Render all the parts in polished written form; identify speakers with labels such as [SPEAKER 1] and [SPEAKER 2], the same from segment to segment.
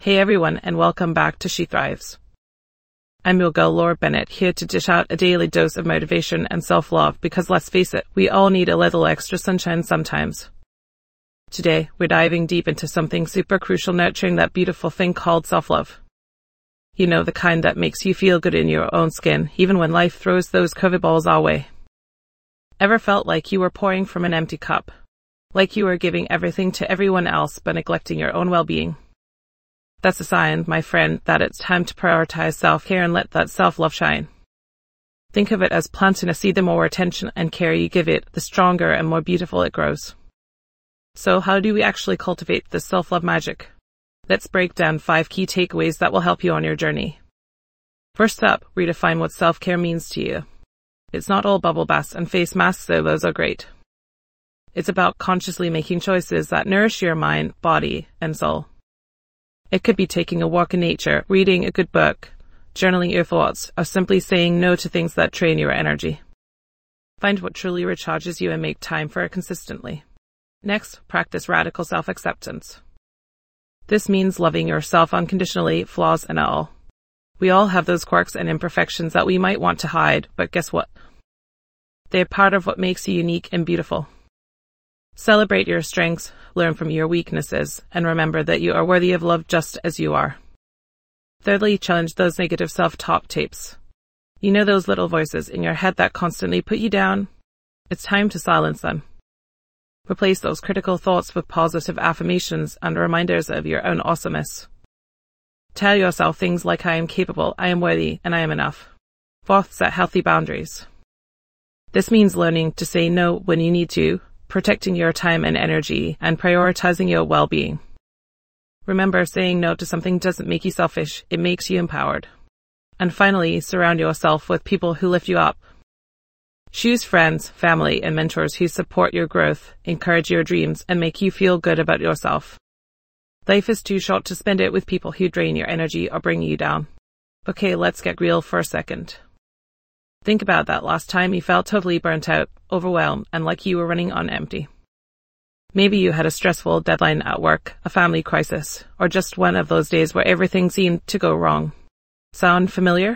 [SPEAKER 1] Hey everyone, and welcome back to She Thrives. I'm your girl Laura Bennett, here to dish out a daily dose of motivation and self-love because let's face it, we all need a little extra sunshine sometimes. Today, we're diving deep into something super crucial, nurturing that beautiful thing called self-love. You know, the kind that makes you feel good in your own skin, even when life throws those curveballs our way. Ever felt like you were pouring from an empty cup? Like you were giving everything to everyone else but neglecting your own well-being? That's a sign, my friend, that it's time to prioritize self-care and let that self-love shine. Think of it as planting a seed. The more attention and care you give it, the stronger and more beautiful it grows. So how do we actually cultivate this self-love magic? Let's break down 5 key takeaways that will help you on your journey. First up, redefine what self-care means to you. It's not all bubble baths and face masks, though those are great. It's about consciously making choices that nourish your mind, body, and soul. It could be taking a walk in nature, reading a good book, journaling your thoughts, or simply saying no to things that drain your energy. Find what truly recharges you and make time for it consistently. Next, practice radical self-acceptance. This means loving yourself unconditionally, flaws and all. We all have those quirks and imperfections that we might want to hide, but guess what? They're part of what makes you unique and beautiful. Celebrate your strengths, learn from your weaknesses, and remember that you are worthy of love just as you are. Thirdly, challenge those negative self-talk tapes. You know those little voices in your head that constantly put you down? It's time to silence them. Replace those critical thoughts with positive affirmations and reminders of your own awesomeness. Tell yourself things like I am capable, I am worthy, and I am enough. Fourth, set healthy boundaries. This means learning to say no when you need to, protecting your time and energy, and prioritizing your well-being. Remember, saying no to something doesn't make you selfish, it makes you empowered. And finally, surround yourself with people who lift you up. Choose friends, family, and mentors who support your growth, encourage your dreams, and make you feel good about yourself. Life is too short to spend it with people who drain your energy or bring you down. Okay, let's get real for a second. Think about that last time you felt totally burnt out, overwhelmed, and like you were running on empty. Maybe you had a stressful deadline at work, a family crisis, or just one of those days where everything seemed to go wrong. Sound familiar?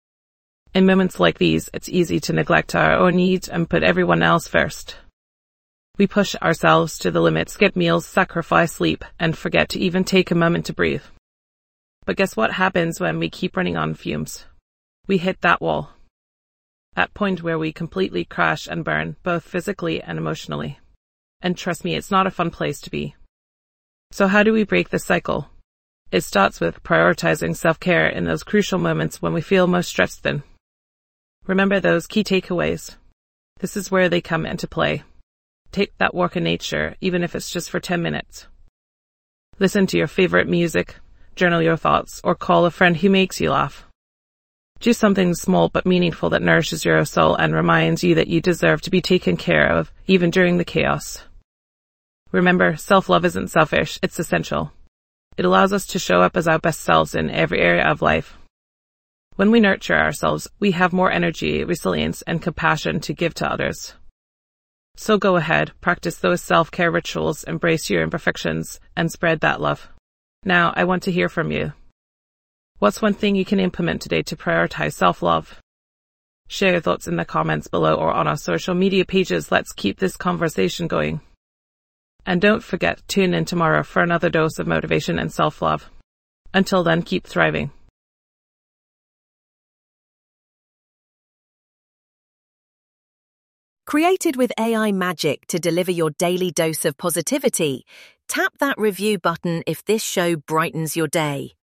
[SPEAKER 1] In moments like these, it's easy to neglect our own needs and put everyone else first. We push ourselves to the limit, skip meals, sacrifice sleep, and forget to even take a moment to breathe. But guess what happens when we keep running on fumes? We hit that wall. That point where we completely crash and burn, both physically and emotionally. And trust me, it's not a fun place to be. So how do we break this cycle? It starts with prioritizing self-care in those crucial moments when we feel most stressed thin. Remember those key takeaways. This is where they come into play. Take that walk in nature, even if it's just for 10 minutes. Listen to your favorite music, journal your thoughts, or call a friend who makes you laugh. Do something small but meaningful that nourishes your soul and reminds you that you deserve to be taken care of, even during the chaos. Remember, self-love isn't selfish, it's essential. It allows us to show up as our best selves in every area of life. When we nurture ourselves, we have more energy, resilience, and compassion to give to others. So go ahead, practice those self-care rituals, embrace your imperfections, and spread that love. Now, I want to hear from you. What's one thing you can implement today to prioritize self-love? Share your thoughts in the comments below or on our social media pages. Let's keep this conversation going. And don't forget, tune in tomorrow for another dose of motivation and self-love. Until then, keep thriving.
[SPEAKER 2] Created with AI magic to deliver your daily dose of positivity, tap that review button if this show brightens your day.